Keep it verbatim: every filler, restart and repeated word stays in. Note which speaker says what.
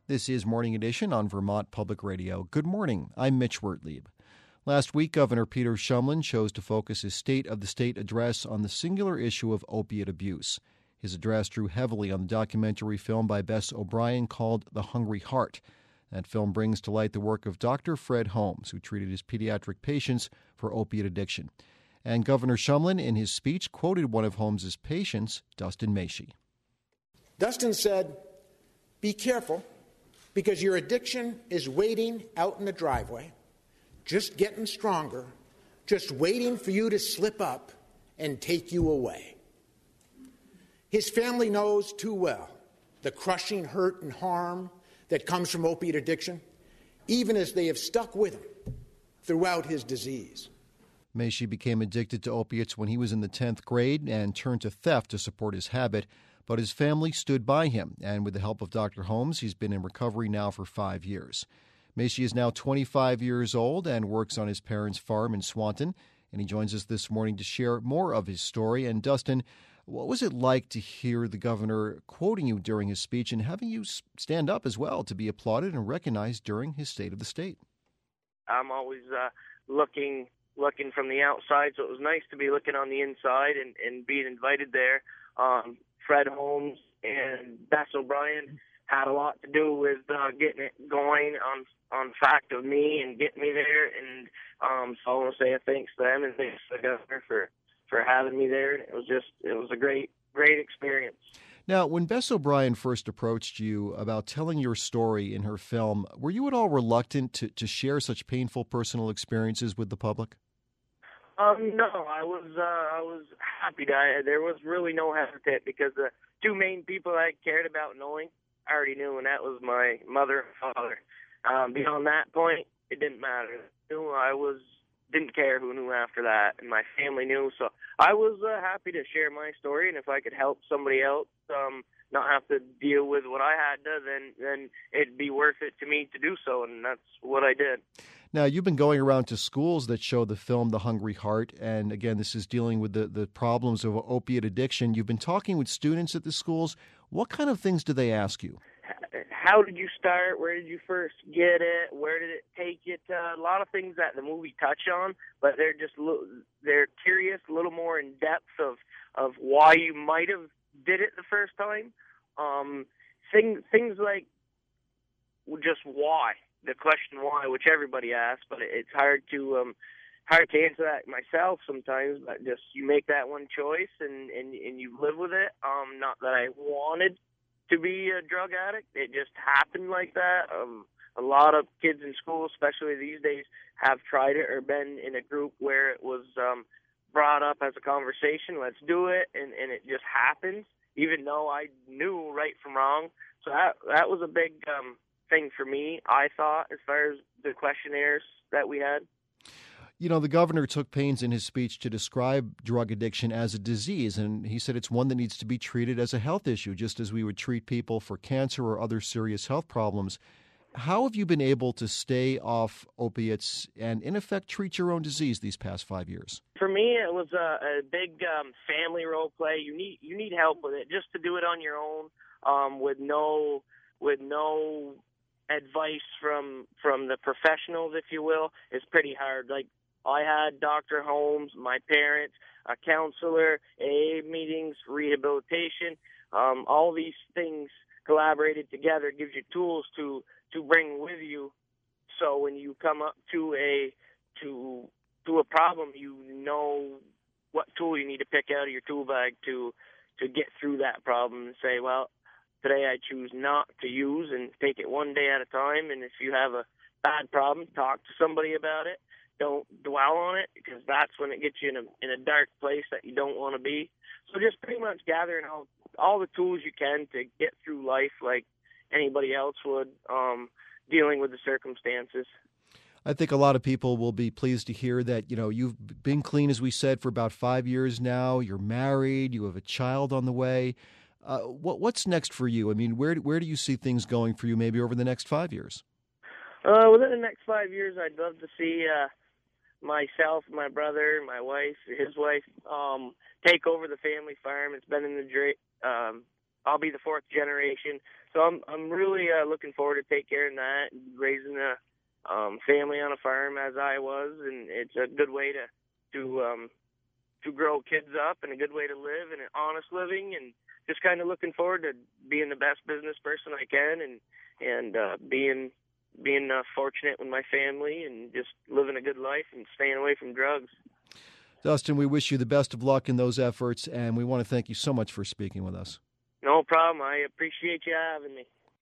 Speaker 1: This is Morning Edition on Vermont Public Radio. Good morning. I'm Mitch Wertlieb. Last week, Governor Peter Shumlin chose to focus his State of the State address on the singular issue of opiate abuse. His address drew heavily on the documentary film by Bess O'Brien called The Hungry Heart. That film brings to light the work of Doctor Fred Holmes, who treated his pediatric patients for opiate addiction. And Governor Shumlin, in his speech, quoted one of Holmes's patients, Dustin Macy.
Speaker 2: Dustin said, "Be careful, because your addiction is waiting out in the driveway, just getting stronger, just waiting for you to slip up and take you away." His family knows too well the crushing hurt and harm that comes from opiate addiction, even as they have stuck with him throughout his disease.
Speaker 1: Macy became addicted to opiates when he was in the tenth grade and turned to theft to support his habit, but his family stood by him, and with the help of Doctor Holmes, he's been in recovery now for five years. Macy is now twenty-five years old and works on his parents' farm in Swanton, and he joins us this morning to share more of his story. And Dustin, what was it like to hear the governor quoting you during his speech and having you stand up as well to be applauded and recognized during his State of the State?
Speaker 3: I'm always uh, looking looking from the outside, so it was nice to be looking on the inside and, and being invited there. Um, Fred Holmes and Bess O'Brien had a lot to do with uh, getting it going on on fact of me and getting me there, and um, so I want to say a thanks to them and thanks to the governor for, for having me there. It was just it was a great great experience.
Speaker 1: Now, when Bess O'Brien first approached you about telling your story in her film, were you at all reluctant to, to share such painful personal experiences with the public?
Speaker 3: Um, no, I was uh, I was happy to. I, there was really no hesitate because the two main people I cared about knowing I already knew, and that was my mother and father. Um, beyond that point, it didn't matter. I knew I was didn't care who knew after that, and my family knew. So I was uh, happy to share my story, and if I could help somebody else um, not have to deal with what I had to, then then it'd be worth it to me to do so, and that's what I did.
Speaker 1: Now, you've been going around to schools that show the film The Hungry Heart, and again, this is dealing with the, the problems of opiate addiction. You've been talking with students at the schools. What kind of things do they ask you?
Speaker 3: How did you start? Where did you first get it? Where did it take you to? A lot of things that the movie touch on, but they're just they're curious, a little more in depth of, of why you might have did it the first time. Um, things things like just why. The question why, which everybody asks, but it's hard to um, hard to answer that myself sometimes. But just you make that one choice and, and, and you live with it. Um, not that I wanted to be a drug addict; it just happened like that. Um, a lot of kids in school, especially these days, have tried it or been in a group where it was um, brought up as a conversation. Let's do it, and, and it just happens, even though I knew right from wrong. So that that was a big Um, thing for me, I thought, as far as the questionnaires that we had.
Speaker 1: You know, the governor took pains in his speech to describe drug addiction as a disease, and he said it's one that needs to be treated as a health issue, just as we would treat people for cancer or other serious health problems. How have you been able to stay off opiates and, in effect, treat your own disease these past five years?
Speaker 3: For me, it was a, a big um, family role play. You need you need help with it. Just to do it on your own um, with no with no advice from from the professionals, if you will, is pretty hard. Like, I had Doctor Holmes, my parents, a counselor, A A meetings, rehabilitation, um, all these things collaborated together gives you tools to to bring with you. So when you come up to a to to a problem, you know what tool you need to pick out of your tool bag to to get through that problem and say, well, today I choose not to use and take it one day at a time. And if you have a bad problem, talk to somebody about it. Don't dwell on it, because that's when it gets you in a in a dark place that you don't want to be. So just pretty much gathering all all the tools you can to get through life like anybody else would, um, dealing with the circumstances.
Speaker 1: I think a lot of people will be pleased to hear that, you know, you've been clean, as we said, for about five years now. You're married. You have a child on the way. Uh, what what's next for you? I mean, where where do you see things going for you maybe over the next five years?
Speaker 3: Uh, within the next five years, I'd love to see uh, myself, my brother, my wife, his wife, um, take over the family farm. It's been in the dra- um, I'll be the fourth generation, So I'm I'm really uh, looking forward to take care of that, and raising a um, family on a farm as I was, and it's a good way to to um, to grow kids up, and a good way to live, and an honest living, and just kind of looking forward to being the best business person I can, and and uh, being being uh, fortunate with my family, and just living a good life and staying away from drugs.
Speaker 1: Dustin, we wish you the best of luck in those efforts, and we want to thank you so much for speaking with us.
Speaker 3: No problem. I appreciate you having me.